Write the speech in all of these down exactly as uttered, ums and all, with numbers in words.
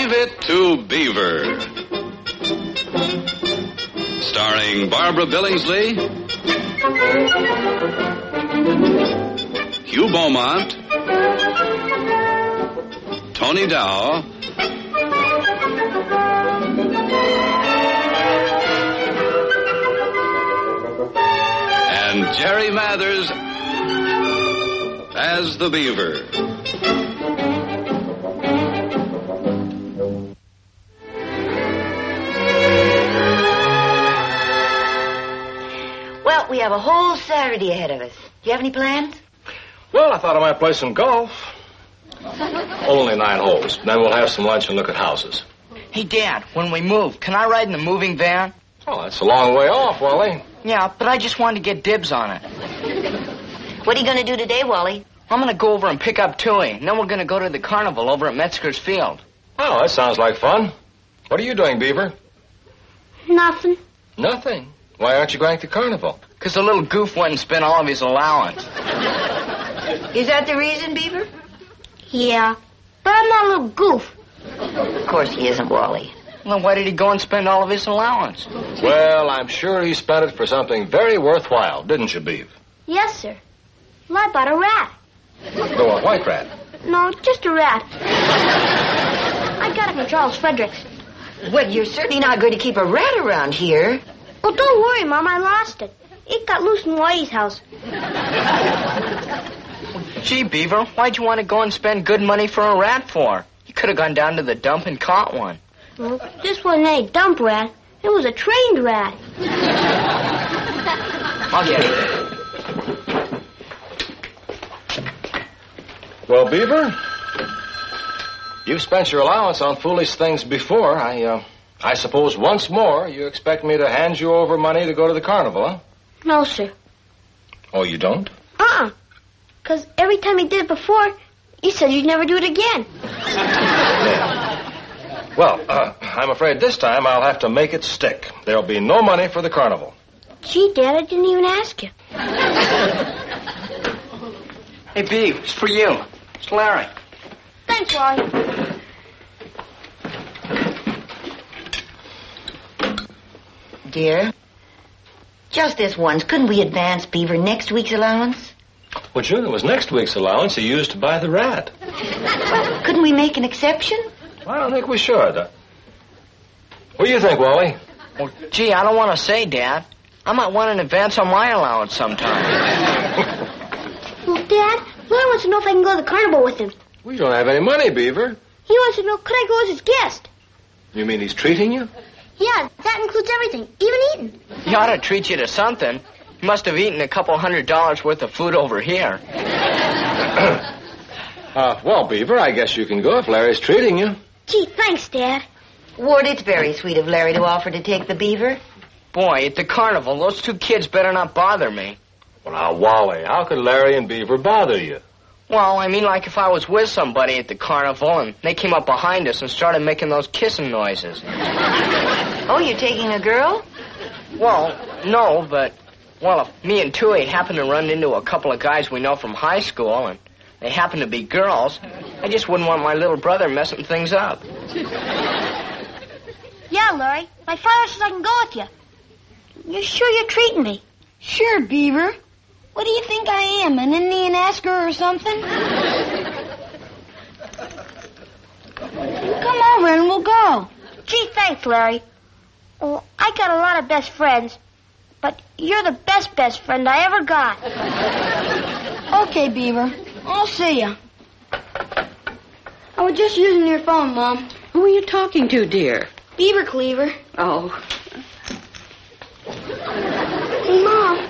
Leave It to Beaver. Starring Barbara Billingsley, Hugh Beaumont, Tony Dow, and Jerry Mathers as the Beaver. Well, we have a whole Saturday ahead of us. Do you have any plans? Well, I thought I might play some golf. Only nine holes. Then we'll have some lunch and look at houses. Hey, Dad, when we move, can I ride in the moving van? Oh, that's a long way off, Wally. Yeah, but I just wanted to get dibs on it. What are you going to do today, Wally? I'm going to go over and pick up Tui, and then we're going to go to the carnival over at Metzger's Field. Oh, that sounds like fun. What are you doing, Beaver? Nothing. Nothing. Why aren't you going to the carnival? Because the little goof went and spent all of his allowance. Is that the reason, Beaver? Yeah, but I'm not a little goof. Of course he isn't, Wally. Well, why did he go and spend all of his allowance? Well, I'm sure he spent it for something very worthwhile, didn't you, Beav? Yes, sir. Well, I bought a rat. No, a white rat. No, just a rat. I got it from Charles Fredericks. Well, you're certainly not going to keep a rat around here. Oh, don't worry, Mom. I lost it. It got loose in Whitey's house. Gee, Beaver, why'd you want to go and spend good money for a rat for? You could have gone down to the dump and caught one. Well, this wasn't any dump rat. It was a trained rat. I'll get it. Well, Beaver, you've spent your allowance on foolish things before. I, uh, I suppose once more you expect me to hand you over money to go to the carnival, huh? No, sir. Oh, you don't? Uh-uh. Because every time you did it before, you said you'd never do it again. Yeah. Well, uh, I'm afraid this time I'll have to make it stick. There'll be no money for the carnival. Gee, Dad, I didn't even ask you. Hey, Beav, it's for you. It's Larry. Thanks, Wally. Dear, just this once, couldn't we advance Beaver next week's allowance? Well, sure, it was next week's allowance he used to buy the rat. Well, couldn't we make an exception? I don't think we should. Uh, what do you think, Wally? Well, gee, I don't want to say, Dad. I might want an advance on my allowance sometime. Well, Dad, Larry wants to know if I can go to the carnival with him. We don't have any money, Beaver. He wants to know, could I go as his guest? You mean he's treating you? Yeah, that includes everything, even eating. He ought to treat you to something. He must have eaten a couple hundred dollars worth of food over here. uh, well, Beaver, I guess you can go if Larry's treating you. Gee, thanks, Dad. Ward, it's very sweet of Larry to offer to take the Beaver. Boy, at the carnival, those two kids better not bother me. Well, now, Wally, how could Larry and Beaver bother you? Well, I mean, like if I was with somebody at the carnival and they came up behind us and started making those kissing noises. Oh, you're taking a girl? Well, no, but, well, if me and Tui happen to run into a couple of guys we know from high school and they happen to be girls, I just wouldn't want my little brother messing things up. Yeah, Larry, my father says I can go with you. You're sure you're treating me? Sure, Beaver. What do you think I am, an Indian asker or something? Come over and we'll go. Gee, thanks, Larry. Oh, I got a lot of best friends, but you're the best best friend I ever got. Okay, Beaver. I'll see you. I was just using your phone, Mom. Who are you talking to, dear? Beaver Cleaver. Oh. Hey, Mom.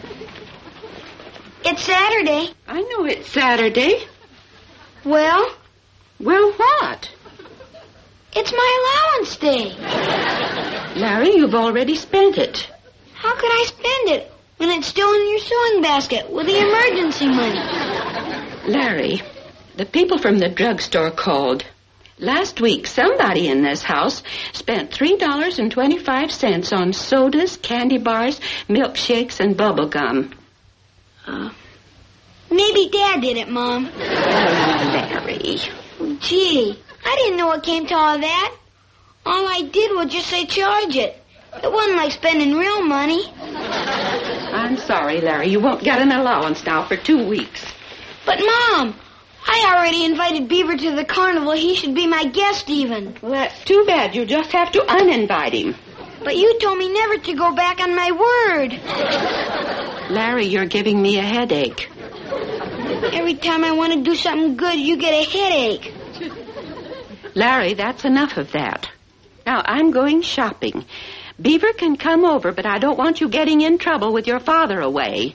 It's Saturday. I know it's Saturday. Well? Well, what? It's my allowance day. Larry, you've already spent it. How could I spend it when it's still in your sewing basket with the emergency money? Larry, the people from the drugstore called. Last week, somebody in this house spent three dollars and twenty-five cents on sodas, candy bars, milkshakes, and bubble gum. Uh, maybe Dad did it, Mom. Oh, Larry. Gee, I didn't know it came to all that. All I did was just say charge it. It wasn't like spending real money. I'm sorry, Larry. You won't get an allowance now for two weeks. But, Mom, I already invited Beaver to the carnival. He should be my guest even. Well, that's too bad. You'll just have to uninvite him. But you told me never to go back on my word. Larry, you're giving me a headache. Every time I want to do something good, you get a headache. Larry, that's enough of that. Now, I'm going shopping. Beaver can come over, but I don't want you getting in trouble with your father away.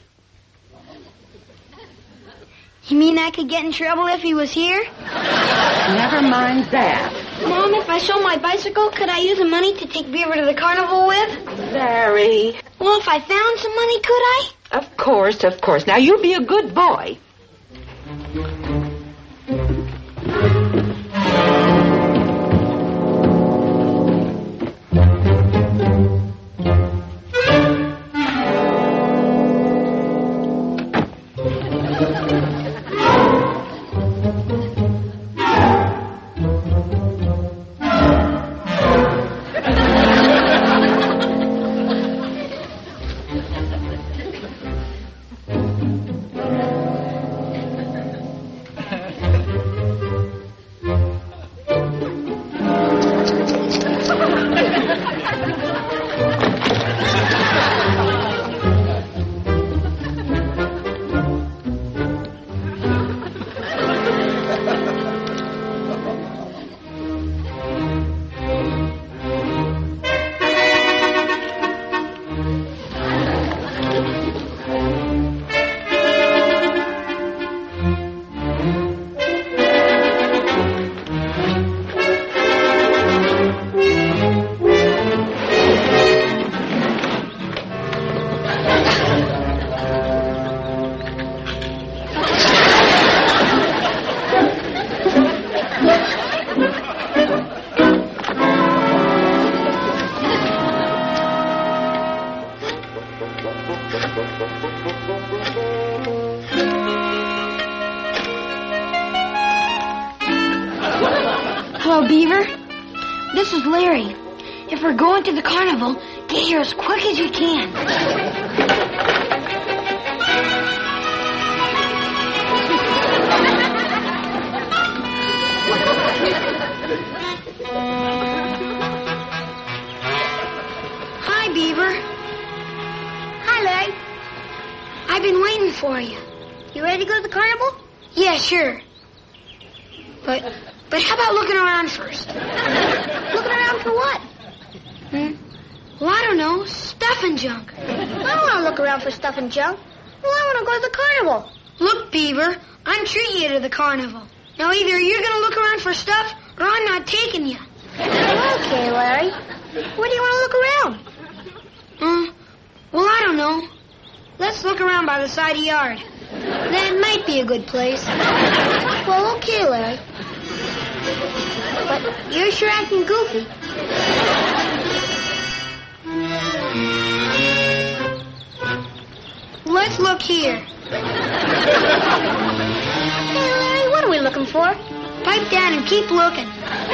You mean I could get in trouble if he was here? Never mind that. Mom, if I sold my bicycle, could I use the money to take Beaver to the carnival with? Larry. Well, if I found some money, could I? Of course, of course. Now, you be a good boy. Hello, Beaver. This is Larry. If we're going to the carnival, get here as quick as you can. Hi, Beaver. Hi, Larry. I've been waiting for you. You ready to go to the carnival? Yeah, sure. But, but how about looking around first? Looking around for what? Hmm? Well, I don't know. Stuff and junk. I don't want to look around for stuff and junk. Well, I want to go to the carnival. Look, Beaver, I'm treating you to the carnival. Now, either you're going to look around for stuff, or I'm not taking you. Okay, Larry. Where do you want to look around? Uh, well, I don't know. Let's look around by the side yard. That might be a good place. Well, okay, Larry. But you're sure acting goofy. Let's look here. Hey, Larry, what are we looking for? Pipe down and keep looking.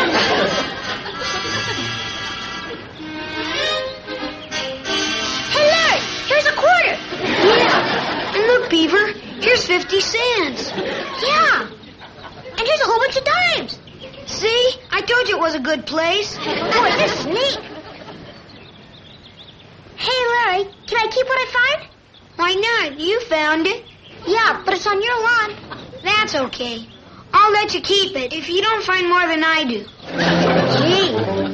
Hey, Larry, here's a quarter. Yeah. And look, Beaver, here's fifty cents. Yeah. And here's a whole bunch of dimes. See? I told you it was a good place. Boy, this is neat. Hey, Larry, can I keep what I find? Why not? You found it. Yeah, but it's on your lawn. That's okay. I'll let you keep it if you don't find more than I do. Gee.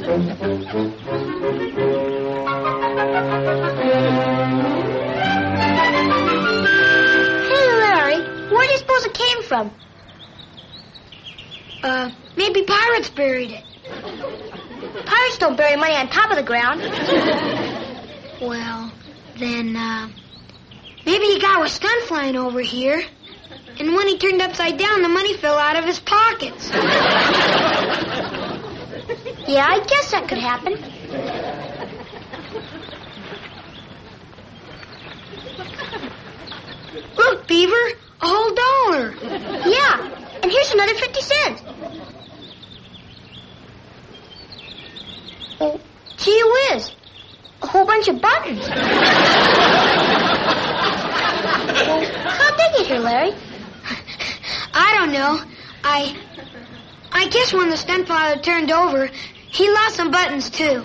Hey, Larry, where do you suppose it came from? Uh, maybe pirates buried it. Pirates don't bury money on top of the ground. Well, then, uh, maybe a guy was stunt flying over here, and when he turned upside down, the money fell out of his pockets. Yeah, I guess that could happen. Look, Beaver, a whole dollar. Yeah, and here's another fifty cents. Oh, gee whiz. A whole bunch of buttons. Well, how big is your, Larry? I don't know. I... I guess when the stunt pilot turned over, he lost some buttons, too.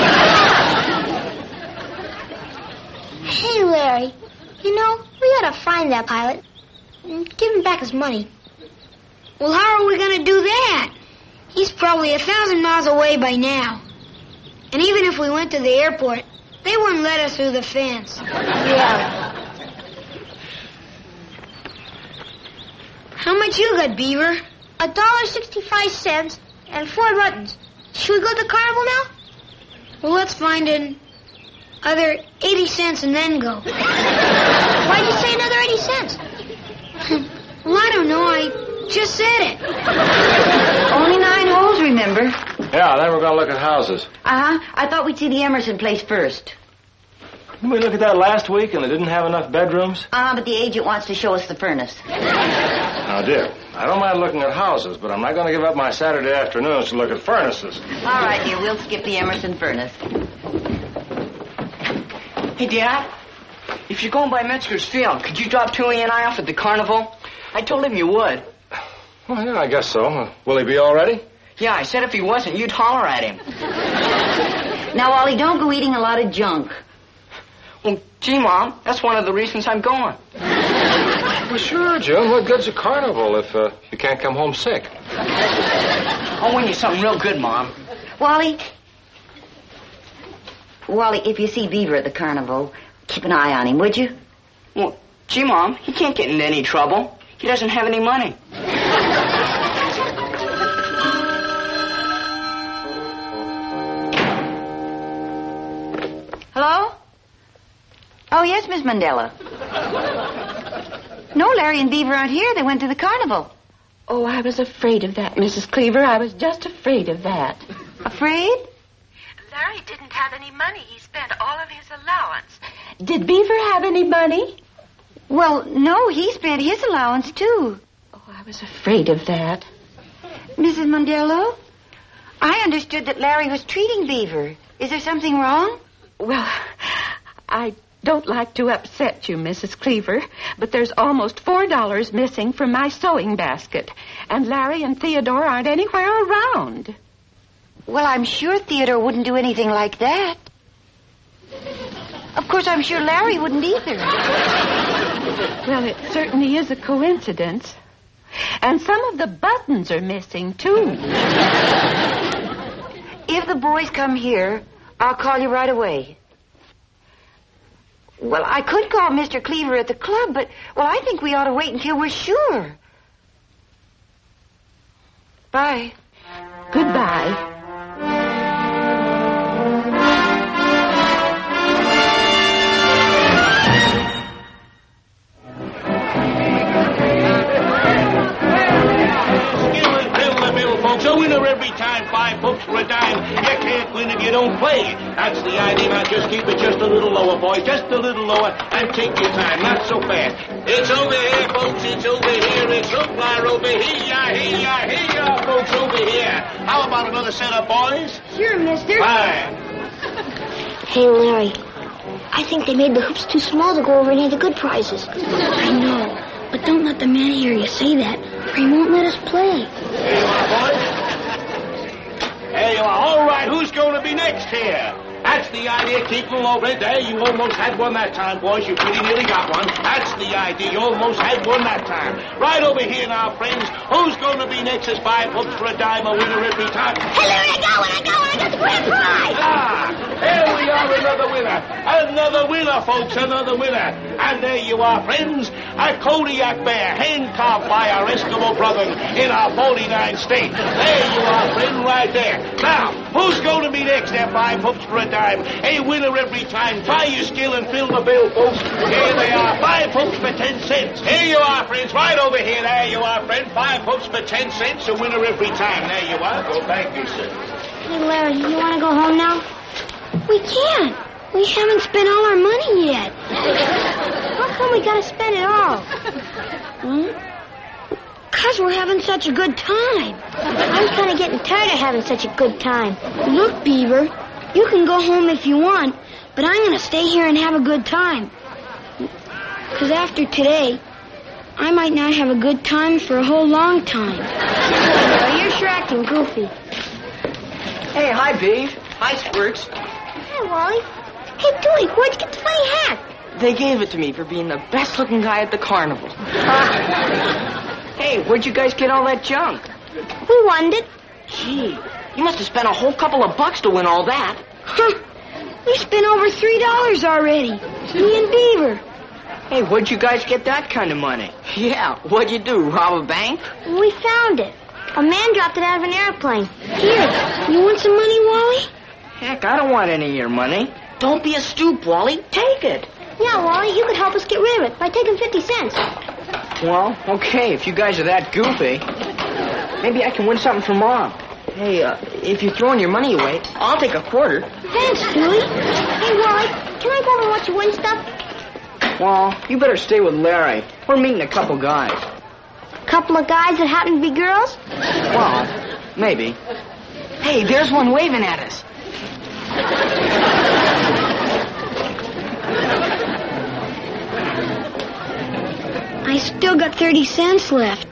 Hey, Larry. You know, we ought to find that pilot and give him back his money. Well, how are we going to do that? He's probably a thousand miles away by now. And even if we went to the airport, they wouldn't let us through the fence. Yeah. How much you got, Beaver? A dollar sixty-five cents and four buttons. Should we go to the carnival now? Well, let's find an other eighty cents and then go. Why'd you say another eighty cents? Well, I don't know. I just said it. Only nine holes, remember? Yeah, then we're going to look at houses. Uh-huh. I thought we'd see the Emerson place first. Didn't we look at that last week and they didn't have enough bedrooms? Ah, uh, but the agent wants to show us the furnace. Now, dear, I don't mind looking at houses, but I'm not going to give up my Saturday afternoons to look at furnaces. All right, dear, we'll skip the Emerson furnace. Hey, Dad, if you're going by Metzger's Field, could you drop Tooey and I off at the carnival? I told him you would. Well, yeah, I guess so. Uh, will he be all ready? Yeah, I said if he wasn't, you'd holler at him. Now, Ollie, don't go eating a lot of junk. Well, gee, Mom, that's one of the reasons I'm going. Well, sure, Jim. What good's a carnival if uh, you can't come home sick? I'll win you something real good, Mom. Wally, Wally, if you see Beaver at the carnival, keep an eye on him, would you? Well, gee, Mom, he can't get into any trouble. He doesn't have any money. Hello? Oh, yes, Miss Mandela. No, Larry and Beaver aren't here. They went to the carnival. Oh, I was afraid of that, Missus Cleaver. I was just afraid of that. Afraid? Larry didn't have any money. He spent all of his allowance. Did Beaver have any money? Well, no, he spent his allowance, too. Oh, I was afraid of that. Missus Mondello, I understood that Larry was treating Beaver. Is there something wrong? Well, I don't like to upset you, Missus Cleaver, but there's almost four dollars missing from my sewing basket, and Larry and Theodore aren't anywhere around. Well, I'm sure Theodore wouldn't do anything like that. Of course, I'm sure Larry wouldn't either. Well, it certainly is a coincidence. And some of the buttons are missing, too. If the boys come here, I'll call you right away. Well, I could call Mister Cleaver at the club, but, well, I think we ought to wait until we're sure. Bye. Goodbye. A winner every time, five books for a dime. You can't win if you don't play. That's the idea. Now just keep it just a little lower, boy. Just a little lower and take your time. Not so fast. It's over here, folks. It's over here. It's Hoopla over here. Here, here, folks, over here. How about another set of boys? Sure, mister. Fine. Hey, Larry. I think they made the hoops too small to go over any of the good prizes. I know. But don't let the man hear you say that, or he won't let us play. Here you are, boys. There you are. All right, who's going to be next here? That's the idea. Keep them over there. You almost had one that time, boys. You pretty nearly got one. That's the idea. You almost had one that time. Right over here now, friends. Who's going to be next as five hooks for a dime, a winner every time? Hey, Larry, I got one, I got one, I got the grand prize! Ah, here we are, another winner. Another winner, folks, another winner. And there you are, friends. A Kodiak bear, hand-carved by our Eskimo brother in our forty-nine state. There you are, friend, right there. Now, who's going to be next at five hooks for a dime? A winner every time. Try your skill and fill the bill, folks. Here they are, five hooks for ten cents. Here you are, friends, right over here. There you are, friend. Five hooks for ten cents, a winner every time. There you are. Go thank you, sir. Hey, Larry, you want to go home now? We can't. We haven't spent all our money yet. How come we gotta spend it all? Hmm? Because we're having such a good time. I'm kind of getting tired of having such a good time. Look, Beaver, You can go home if you want, but I'm going to stay here and have a good time. Because after today, I might not have a good time for a whole long time. Well, you're sure acting goofy. Hey, hi, Beef. Hi, Squirts. Hey, Wally. Hey, Dewey, where'd you get the funny hat? They gave it to me for being the best-looking guy at the carnival. Hey, where'd you guys get all that junk? We won it. Gee, you must have spent a whole couple of bucks to win all that. Huh. We spent over three dollars already. Me and Beaver. Hey, where'd you guys get that kind of money? Yeah, what'd you do, rob a bank? We found it. A man dropped it out of an airplane. Here, you want some money, Wally? Heck, I don't want any of your money. Don't be a stoop, Wally. Take it. Yeah, Wally, you could help us get rid of it by taking fifty cents. Well, okay, if you guys are that goofy, maybe I can win something for Mom. Hey, uh, if you're throwing your money away, I'll take a quarter. Thanks, Dewey. Hey, Wally, can I go over and watch you win stuff? Well, you better stay with Larry. We're meeting a couple guys. Couple of guys that happen to be girls? Well, maybe. Hey, there's one waving at us. I still got thirty cents left.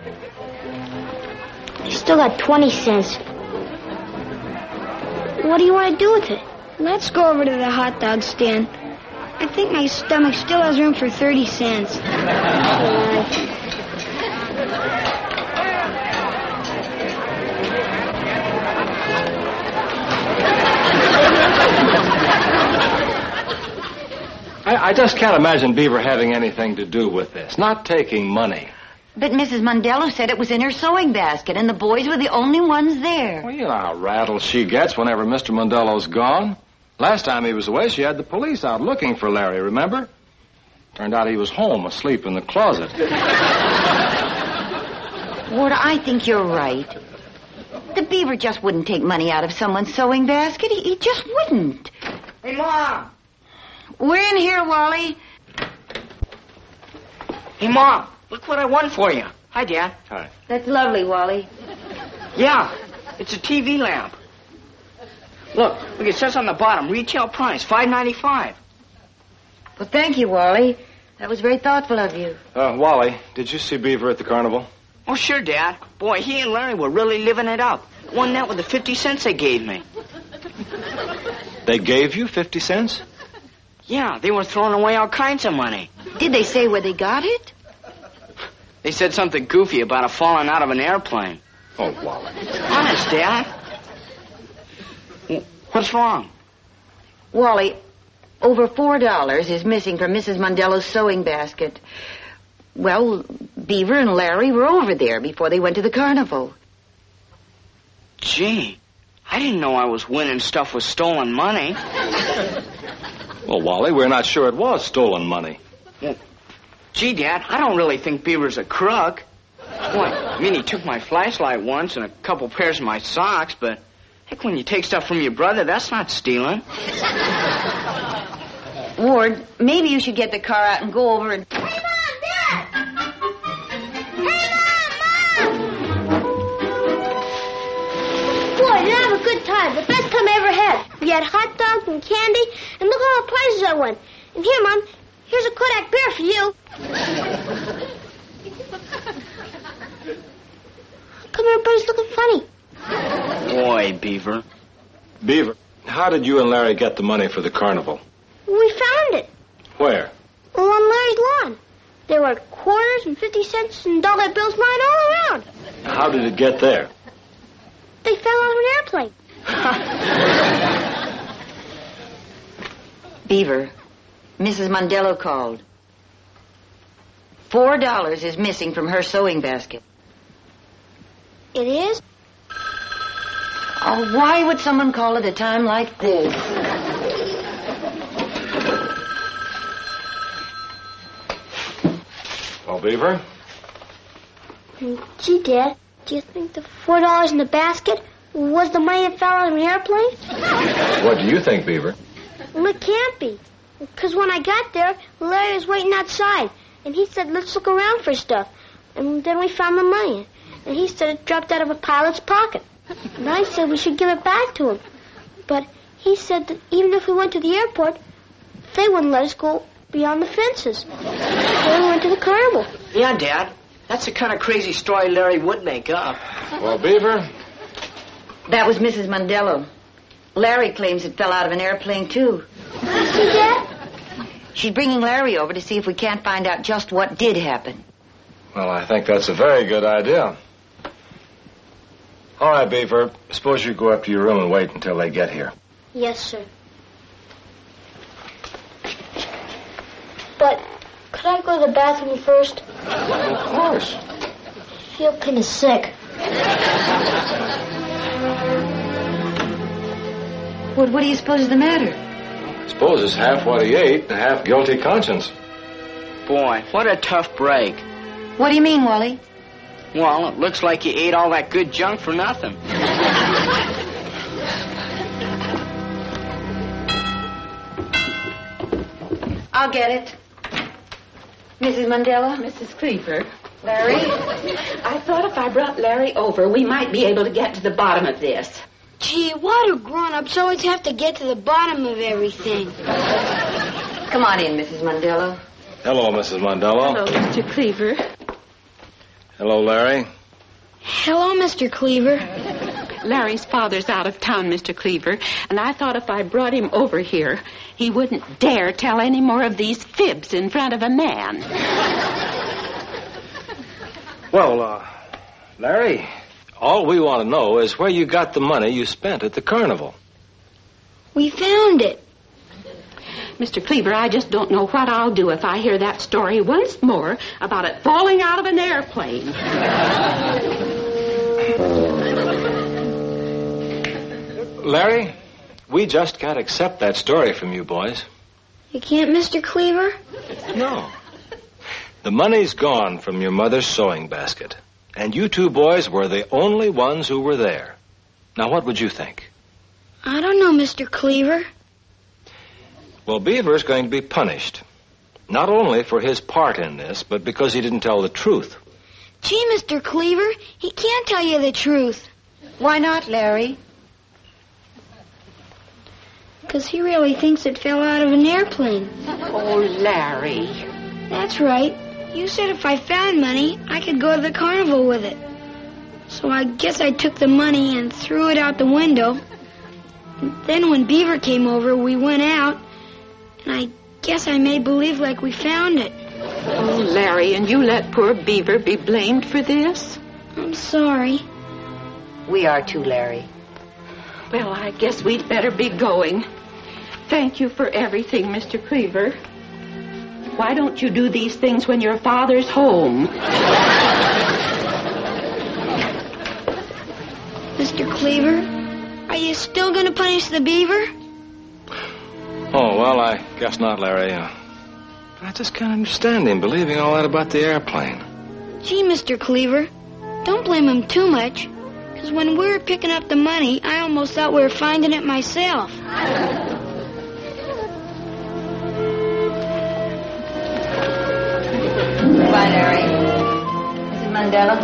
I still got twenty cents. What do you want to do with it? Let's go over to the hot dog stand. I think my stomach still has room for thirty cents. I, I just can't imagine Beaver having anything to do with this. Not taking money. But Missus Mondello said it was in her sewing basket, and the boys were the only ones there. Well, you know how rattled she gets whenever Mister Mondello's gone. Last time he was away, she had the police out looking for Larry, remember? Turned out he was home, asleep in the closet. Ward, I think you're right. The Beaver just wouldn't take money out of someone's sewing basket. He, he just wouldn't. Hey, Mom. We're in here, Wally. Hey, Mom, look what I won for you. Hi, Dad. Hi. That's lovely, Wally. Yeah, it's a T V lamp. Look, look, it says on the bottom, retail price, five ninety-five. Well, thank you, Wally. That was very thoughtful of you. Uh, Wally, did you see Beaver at the carnival? Oh, sure, Dad. Boy, he and Larry were really living it up. Won that with the fifty cents they gave me. They gave you fifty cents? Yeah, they were throwing away all kinds of money. Did they say where they got it? They said something goofy about it falling out of an airplane. Oh, Wally. Honest, Dad. What's wrong? Wally, over four dollars is missing from Missus Mondello's sewing basket. Well, Beaver and Larry were over there before they went to the carnival. Gee, I didn't know I was winning stuff with stolen money. Well, Wally, we're not sure it was stolen money. Well, gee, Dad, I don't really think Beaver's a crook. Boy, I mean, he took my flashlight once and a couple pairs of my socks, but heck, when you take stuff from your brother, that's not stealing. Ward, maybe you should get the car out and go over and... Hey, Mom, Dad! Hey, Mom, Mom! Boy, did I have a good time. The best time I ever had. We had hot dogs and candy, and look at all the prizes I won. And here, Mom, here's a Kodak bear for you. How come everybody's looking funny? Boy, Beaver. Beaver, how did you and Larry get the money for the carnival? We found it. Where? Well, on Larry's lawn. There were quarters and fifty cents and dollar bills lying all around. How did it get there? They fell out of an airplane. Beaver, Missus Mondello called. Four dollars is missing from her sewing basket. It is? Oh, why would someone call at a time like this? Well, Beaver? Gee, Dad, do you think the four dollars in the basket was the money that fell out of an airplane? What do you think, Beaver? Well, it can't be. Because when I got there, Larry was waiting outside. And he said, let's look around for stuff. And then we found the money. And he said it dropped out of a pilot's pocket. And I said we should give it back to him. But he said that even if we went to the airport, they wouldn't let us go beyond the fences. Then we went to the carnival. Yeah, Dad. That's the kind of crazy story Larry would make up. Well, Beaver? That was Missus Mondello. Larry claims it fell out of an airplane, too. See, Dad? She's bringing Larry over to see if we can't find out just what did happen. Well, I think that's a very good idea. All right, Beaver. Suppose you go up to your room and wait until they get here. Yes, sir. But could I go to the bathroom first? Of course. I feel kind of sick. What, what do you suppose is the matter? I suppose it's half what he ate and half guilty conscience. Boy, what a tough break. What do you mean, Wally? Well, it looks like you ate all that good junk for nothing. I'll get it. Missus Mandela? Missus Cleaver, Larry? I thought if I brought Larry over, we might be able to get to the bottom of this. Gee, why do grown-ups always have to get to the bottom of everything? Come on in, Missus Mandela. Hello, Missus Mondello. Hello, Mister Cleaver. Hello, Larry. Hello, Mister Cleaver. Larry's father's out of town, Mister Cleaver, and I thought if I brought him over here, he wouldn't dare tell any more of these fibs in front of a man. Well, uh, Larry, all we want to know is where you got the money you spent at the carnival. We found it. Mister Cleaver, I just don't know what I'll do if I hear that story once more about it falling out of an airplane. Larry, we just can't accept that story from you boys. You can't, Mister Cleaver? No. The money's gone from your mother's sewing basket, and you two boys were the only ones who were there. Now, what would you think? I don't know, Mister Cleaver. Well, Beaver's going to be punished. Not only for his part in this, but because he didn't tell the truth. Gee, Mister Cleaver, he can't tell you the truth. Why not, Larry? Because he really thinks it fell out of an airplane. Oh, Larry. That's right. You said if I found money, I could go to the carnival with it. So I guess I took the money and threw it out the window. And then when Beaver came over, we went out, and I guess I made believe like we found it. Oh, Larry, and you let poor Beaver be blamed for this? I'm sorry. We are too, Larry. Well, I guess we'd better be going. Thank you for everything, Mister Cleaver. Why don't you do these things when your father's home? Mister Cleaver, are you still going to punish the beaver? Oh, well, I guess not, Larry. Uh, I just can't understand him believing all that about the airplane. Gee, Mister Cleaver, don't blame him too much. Because when we were picking up the money, I almost thought we were finding it myself. Goodbye, Larry. Missus Mandela?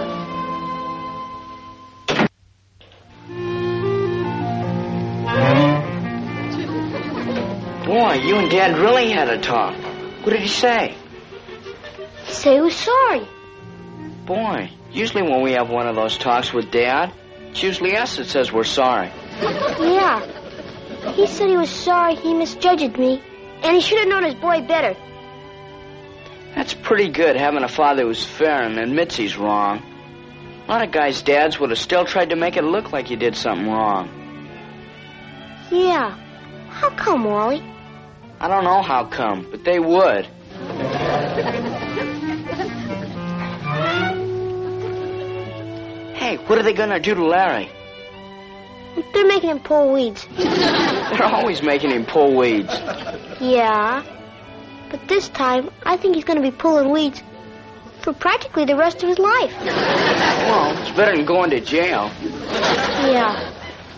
Boy, you and Dad really had a talk. What did he say? He said he was sorry. Boy, usually when we have one of those talks with Dad, it's usually us that says we're sorry. Yeah. He said he was sorry he misjudged me, and he should have known his boy better. That's pretty good, having a father who's fair and admits he's wrong. A lot of guys' dads would have still tried to make it look like you did something wrong. Yeah. How come, Wally? I don't know how come, but they would. Hey, what are they going to do to Larry? They're making him pull weeds. They're always making him pull weeds. Yeah. But this time, I think he's going to be pulling weeds for practically the rest of his life. Well, it's better than going to jail. Yeah.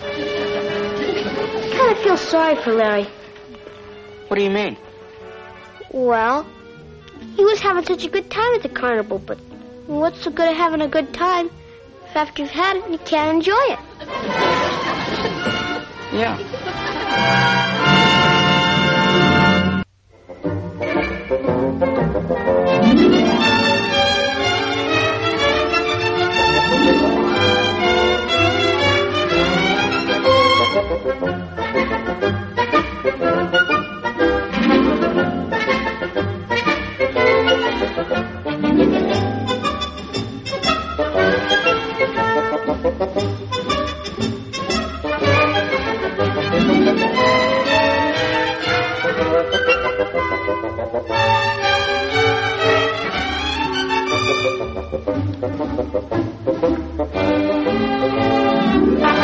I kind of feel sorry for Larry. What do you mean? Well, he was having such a good time at the carnival, but what's so good at having a good time if after you've had it, you can't enjoy it? Yeah. Thank you.